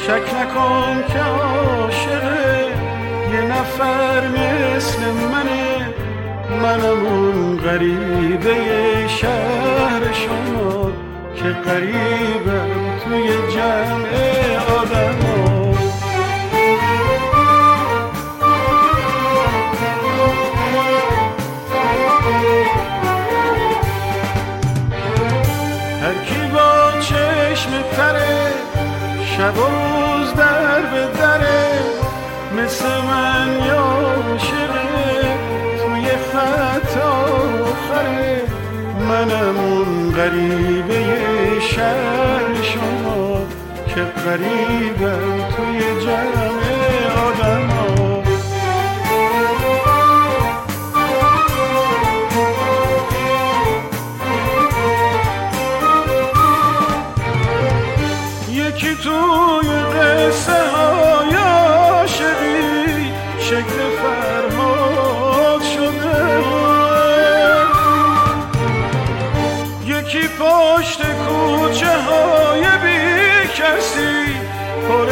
شک نکن که عاشق یه نفر مثل منم اون غریبه شهر شما که غریبم توی جمع آدما. هر کی با چشم تره شب و روز در به دره مثل من یا عاشقه توی خط آخره. منم اون غریبه شهر شما که غریبم توی جمع آدما. یکی توی قصه های عاشقی شکل فرهاد شده، یکی پشت کوچه های بی کسی پر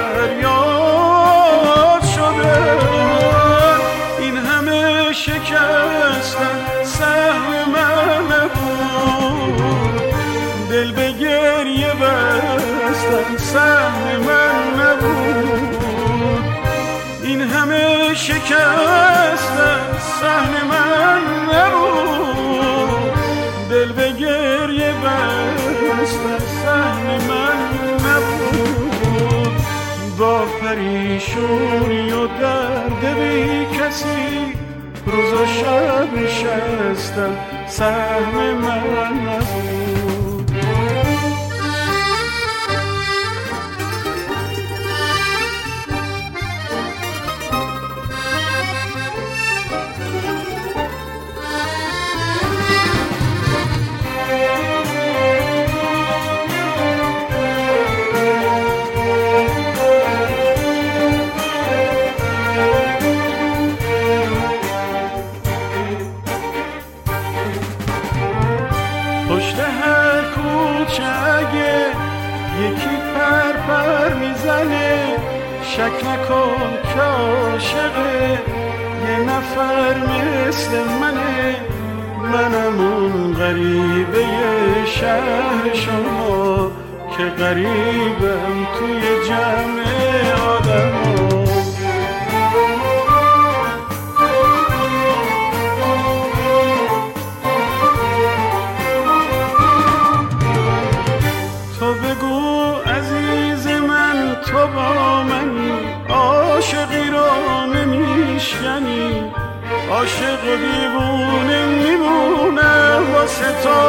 فریاد شده. این همه شکستن سهم من نبود، دل به گریه بستن سهم من نبود. این همه شکستن سهم من نبود، دل به گریه بستن سهم من نبود. با پریشونی و درد بی کسی روز و شب نشستم سهم من نبود. پشت هر کوچه اگه یکی پر میزنه شک نکن که عاشقه یه نفر مثل منم اون غریبه شهر شما که غریبم توی جمع آدما. بگو عزیز من تو با منی، عاشقی رو نمیشکنی، عاشق و دیوونه میمونه واسه تو.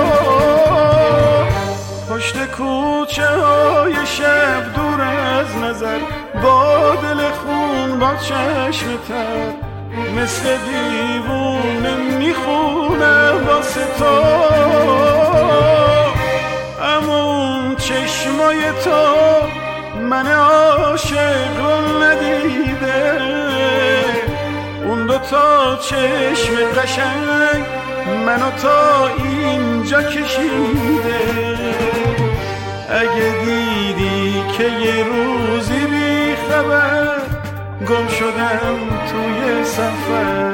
پشت کوچه های شب دور از نظر با دل خون با چشم تر مثل دیوونه میخونه واسه تو. اما چشمای تو من عاشق رو ندیده، اون دوتا چشم قشنگ منو تا اینجا کشیده. اگه دیدی که یه روزی بی خبر گم شدم توی سفر،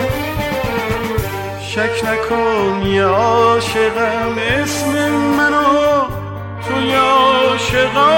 شک نکن یه عاشقم اسم منو توی عاشقان